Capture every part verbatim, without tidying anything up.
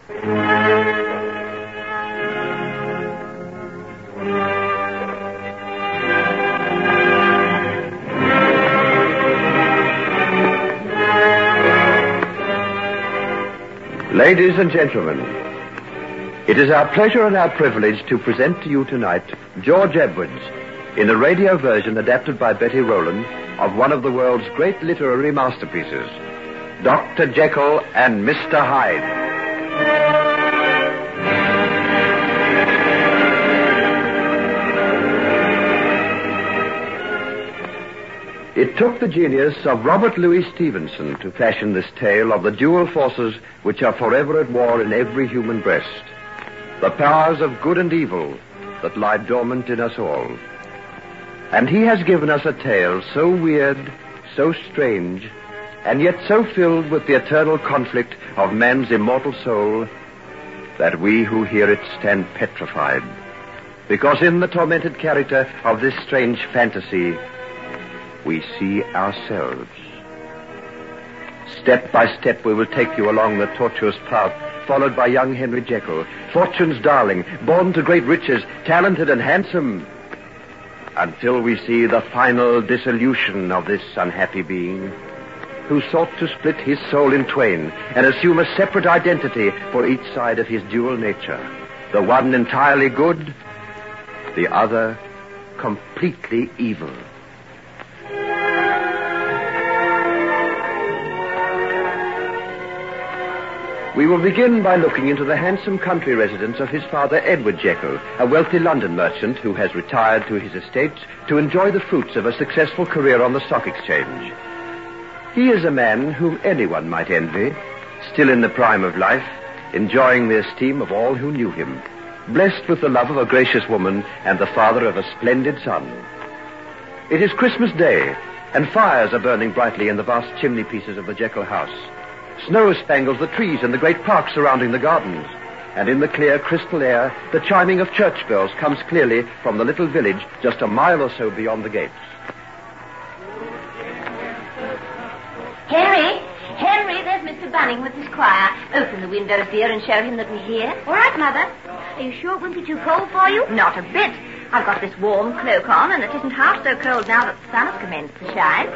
Ladies and gentlemen, it is our pleasure and our privilege to present to you tonight George Edwards in a radio version adapted by Betty Rowland of one of the world's great literary masterpieces, Doctor Jekyll and Mister Hyde. It took the genius of Robert Louis Stevenson to fashion this tale of the dual forces which are forever at war in every human breast, the powers of good and evil that lie dormant in us all. And he has given us a tale so weird, so strange, and yet so filled with the eternal conflict of man's immortal soul that we who hear it stand petrified, because in the tormented character of this strange fantasy we see ourselves. Step by step we will take you along the tortuous path followed by young Henry Jekyll, fortune's darling, born to great riches, talented and handsome, until we see the final dissolution of this unhappy being who sought to split his soul in twain and assume a separate identity for each side of his dual nature, the one entirely good, the other completely evil. We will begin by looking into the handsome country residence of his father, Edward Jekyll, a wealthy London merchant who has retired to his estates to enjoy the fruits of a successful career on the stock exchange. He is a man whom anyone might envy, still in the prime of life, enjoying the esteem of all who knew him, blessed with the love of a gracious woman and the father of a splendid son. It is Christmas Day, and fires are burning brightly in the vast chimney pieces of the Jekyll house. Snow spangles the trees in the great park surrounding the gardens, and in the clear, crystal air, the chiming of church bells comes clearly from the little village just a mile or so beyond the gates. Henry! Henry, there's Mister Bunning with his choir. Open the windows, dear, and show him that we're here. All right, Mother. Are you sure it won't be too cold for you? Not a bit. I've got this warm cloak on, and it isn't half so cold now that the sun has commenced to shine.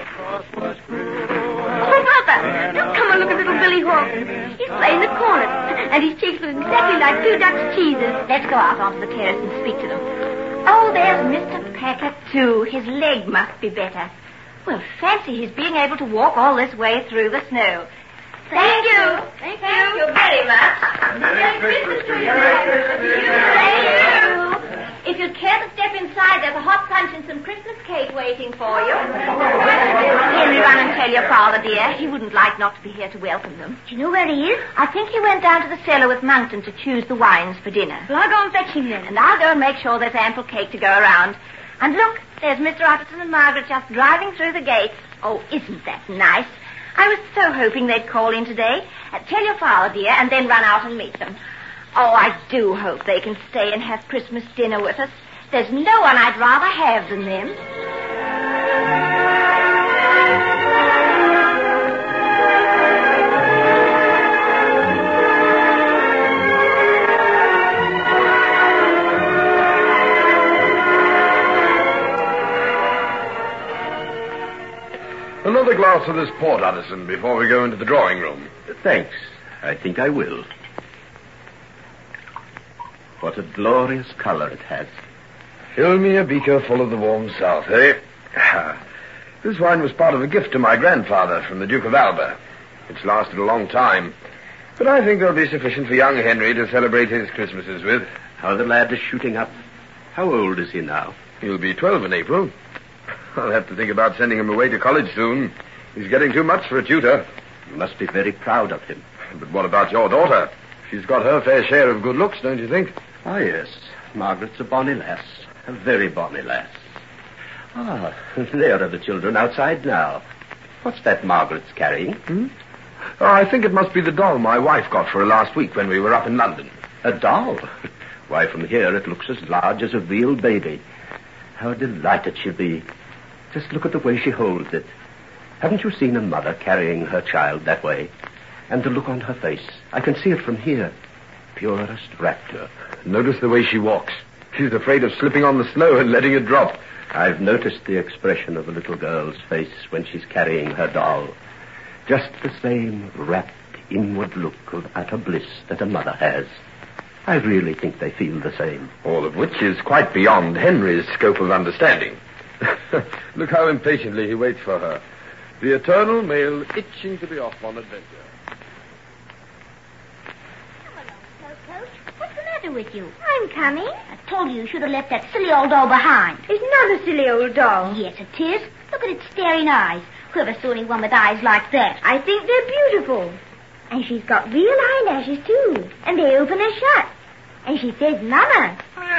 Oh, Mother, do come and look at little Billy Hawkins. He's playing the cornet, and his cheeks look exactly like two ducks' cheeses. Let's go out onto the terrace and speak to them. Oh, there's Mister Pecker, too. His leg must be better. Well, fancy his being able to walk all this way through the snow. Thank you. Thank, Thank you. you very much. Merry Christmas to you. Merry Christmas to you. Thank you. If you'd care to step inside, there's a hot punch and some Christmas cake waiting for you. Henry, run and tell your father, dear. He wouldn't like not to be here to welcome them. Do you know where he is? I think he went down to the cellar with Monkton to choose the wines for dinner. Well, I'll go and fetch him then. And I'll go and make sure there's ample cake to go around. And look, there's Mister Utterson and Margaret just driving through the gates. Oh, isn't that nice? I was so hoping they'd call in today. Uh, tell your father, dear, and then run out and meet them. Oh, I do hope they can stay and have Christmas dinner with us. There's no one I'd rather have than them. Another glass of this port, Addison, before we go into the drawing room. Thanks. I think I will. What a glorious color it has. Fill me a beaker full of the warm south, eh? This wine was part of a gift to my grandfather from the Duke of Alba. It's lasted a long time. But I think there'll be sufficient for young Henry to celebrate his Christmases with. How the lad is shooting up. How old is he now? He'll be twelve in April. I'll have to think about sending him away to college soon. He's getting too much for a tutor. You must be very proud of him. But what about your daughter? She's got her fair share of good looks, don't you think? Ah, yes. Margaret's a bonny lass. A very bonny lass. Ah, there are the children outside now. What's that Margaret's carrying? Hmm? Oh, I think it must be the doll my wife got for her last week when we were up in London. A doll? Why, from here it looks as large as a real baby. How delighted she'll be. Just look at the way she holds it. Haven't you seen a mother carrying her child that way? And the look on her face. I can see it from here. purest rapture. Notice the way she walks. She's afraid of slipping on the snow and letting it drop. I've noticed the expression of the little girl's face when she's carrying her doll. Just the same rapt, inward look of utter bliss that a mother has. I really think they feel the same. All of which is quite beyond Henry's scope of understanding. Look how impatiently he waits for her. The eternal male itching to be off on adventure. What's the matter with you? I'm coming. I told you you should have left that silly old doll behind. It's not a silly old doll. Yes, it is. Look at its staring eyes. Whoever saw anyone with eyes like that? I think they're beautiful. And she's got real eyelashes, too. And they open and shut. And she says, Mama.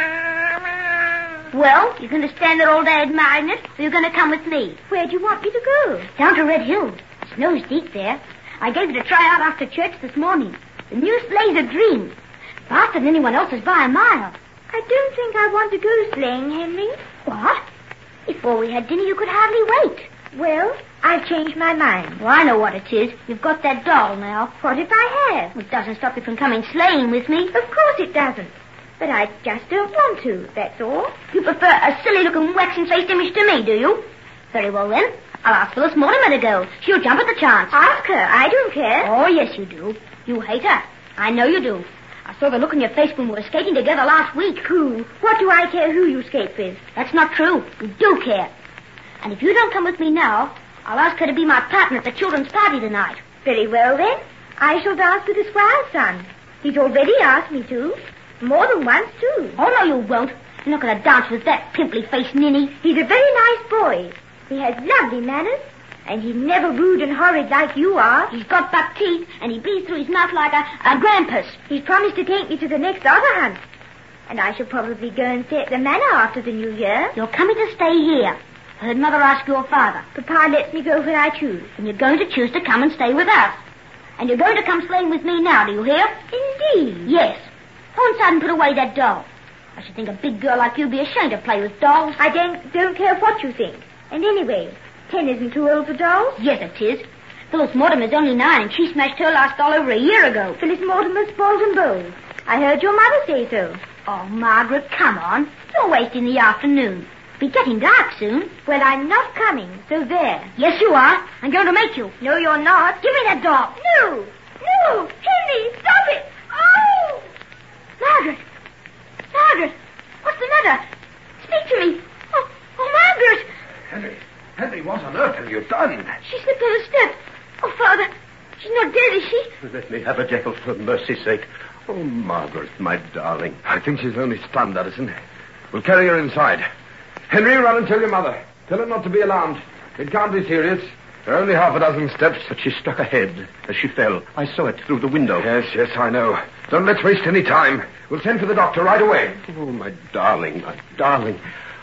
Well, you're going to stand there all day admiring it, or you're going to come with me? Where do you want me to go? Down to Red Hill. The snow's deep there. I gave it a try out after church this morning. The new sleigh's a dream. Faster than anyone else's by a mile. I don't think I want to go sleighing, Henry. What? Before we had dinner, you could hardly wait. Well, I've changed my mind. Well, I know what it is. You've got that doll now. What if I have? It doesn't stop you from coming sleighing with me. Of course it doesn't. But I just don't want to, that's all. You prefer a silly-looking waxen-faced image to me, do you? Very well, then. I'll ask Phyllis Mortimer to go. She'll jump at the chance. Ask her. I don't care. Oh, yes, you do. You hate her. I know you do. I saw the look on your face when we were skating together last week. Who? What do I care who you skate with? That's not true. You do care. And if you don't come with me now, I'll ask her to be my partner at the children's party tonight. Very well, then. I shall dance with the squire's son. He's already asked me to. More than once, too. Oh, no, you won't. You're not going to dance with that pimply-faced ninny. He's a very nice boy. He has lovely manners. And he's never rude and horrid like you are. He's got buck teeth, and he breathes through his mouth like a, a grampus. He's promised to take me to the next otter hunt. And I shall probably go and stay at the manor after the new year. You're coming to stay here. I heard Mother ask your father. Papa lets me go when I choose. And you're going to choose to come and stay with us. And you're going to come sleighing with me now, do you hear? Indeed. Yes. Go inside and put away that doll. I should think a big girl like you'd be ashamed to play with dolls. I don't, don't care what you think. And anyway, ten isn't too old for dolls. Yes, it is. Phyllis Mortimer's only nine, and she smashed her last doll over a year ago. Phyllis Mortimer's spoiled and bold. I heard your mother say so. Oh, Margaret, come on. You're wasting the afternoon. It'll be getting dark soon. Well, I'm not coming, so there. Yes, you are. I'm going to make you. No, you're not. Give me that doll. No. No. Henry, stop it. Oh! Margaret. Margaret. What's the matter? Speak to me. Oh, oh, Margaret. Henry. Henry, what on earth have you done? She slipped on a step. Oh, Father. She's not dead, is she? Let me have her, Jekyll, for mercy's sake. Oh, Margaret, my darling. I think she's only stunned, Addison. We'll carry her inside. Henry, run and tell your mother. Tell her not to be alarmed. It can't be serious. There are only half a dozen steps. But she struck her head as she fell. I saw it through the window. Yes, yes, I know. Don't let's waste any time. We'll send for the doctor right away. Oh, my darling, my darling.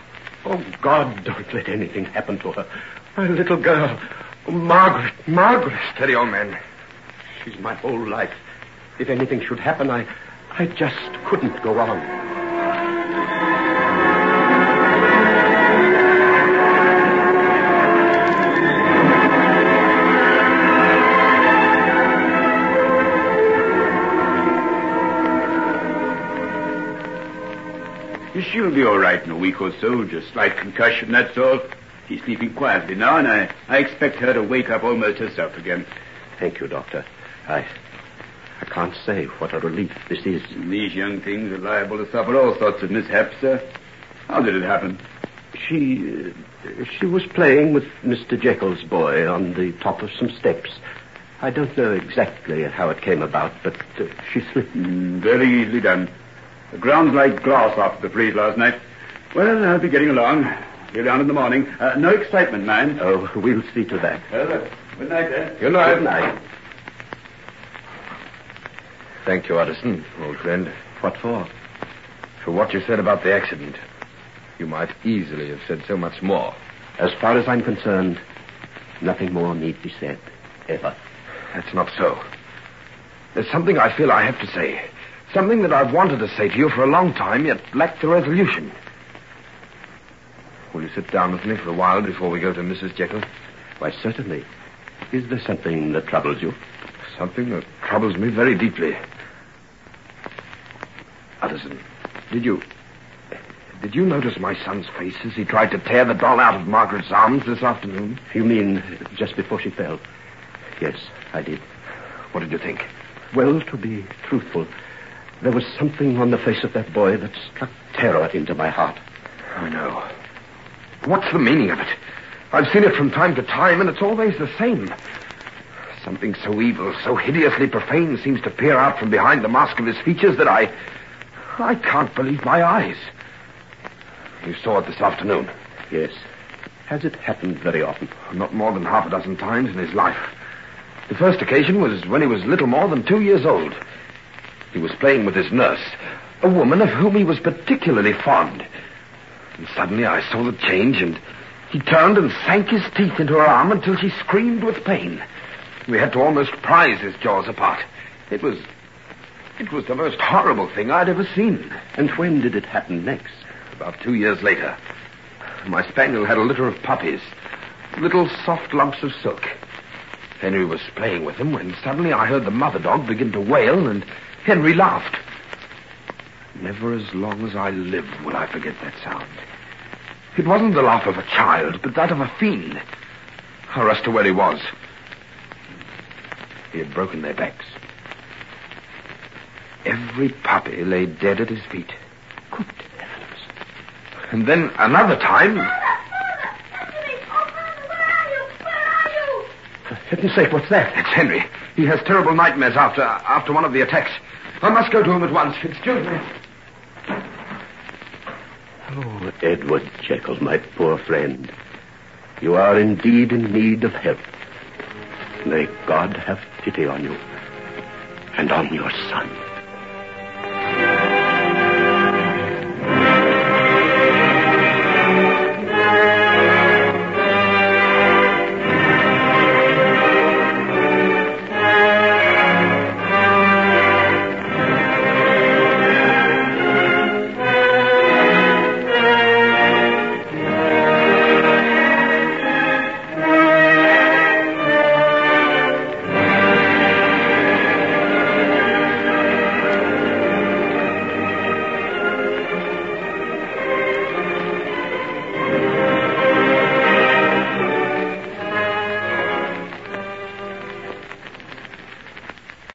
Oh, God, don't let anything happen to her. My little girl. Oh, Margaret, Margaret. Steady, old man. She's my whole life. If anything should happen, I, I just couldn't go on. She'll be all right in a week or so, just slight concussion, that's all. She's sleeping quietly now, and I, I expect her to wake up almost herself again. Thank you, Doctor. I I can't say what a relief this is. These young things are liable to suffer all sorts of mishaps, sir. How did it happen? She, uh, she was playing with Mister Jekyll's boy on the top of some steps. I don't know exactly how it came about, but uh, she slipped. Mm, very easily done. The ground's like glass after the freeze last night. Well, I'll be getting along. Be down in the morning. Uh, no excitement, mind. Oh, we'll see to that. Well, uh, good night, then. Good night. Good night. Thank you, Addison, old friend. What for? For what you said about the accident. You might easily have said so much more. As far as I'm concerned, nothing more need be said. Ever. That's not so. There's something I feel I have to say. Something that I've wanted to say to you for a long time, yet lacked the resolution. Will you sit down with me for a while before we go to Missus Jekyll? Why, certainly. Is there something that troubles you? Something that troubles me very deeply. Utterson, did you... Did you notice my son's face as he tried to tear the doll out of Margaret's arms this afternoon? You mean just before she fell? Yes, I did. What did you think? Well, to be truthful, there was something on the face of that boy that struck terror into my heart. I know. What's the meaning of it? I've seen it from time to time, and it's always the same. Something so evil, so hideously profane seems to peer out from behind the mask of his features that I... I can't believe my eyes. You saw it this afternoon? Yes. Has it happened very often? Not more than half a dozen times in his life. The first occasion was when he was little more than two years old. He was playing with his nurse, a woman of whom he was particularly fond. And suddenly I saw the change, and he turned and sank his teeth into her arm until she screamed with pain. We had to almost prise his jaws apart. It was... It was the most horrible thing I'd ever seen. And when did it happen next? About two years later. My spaniel had a litter of puppies, little soft lumps of silk. Henry was playing with them when suddenly I heard the mother dog begin to wail, and Henry laughed. Never as long as I live will I forget that sound. It wasn't the laugh of a child, but that of a fiend. I rushed to where he was. He had broken their backs. Every puppy lay dead at his feet. Good heavens. And then another time... For heaven's sake, what's that? It's Henry. He has terrible nightmares after after one of the attacks. I must go to him at once. Excuse me. Oh, Edward Jekyll, my poor friend. You are indeed in need of help. May God have pity on you and on your son.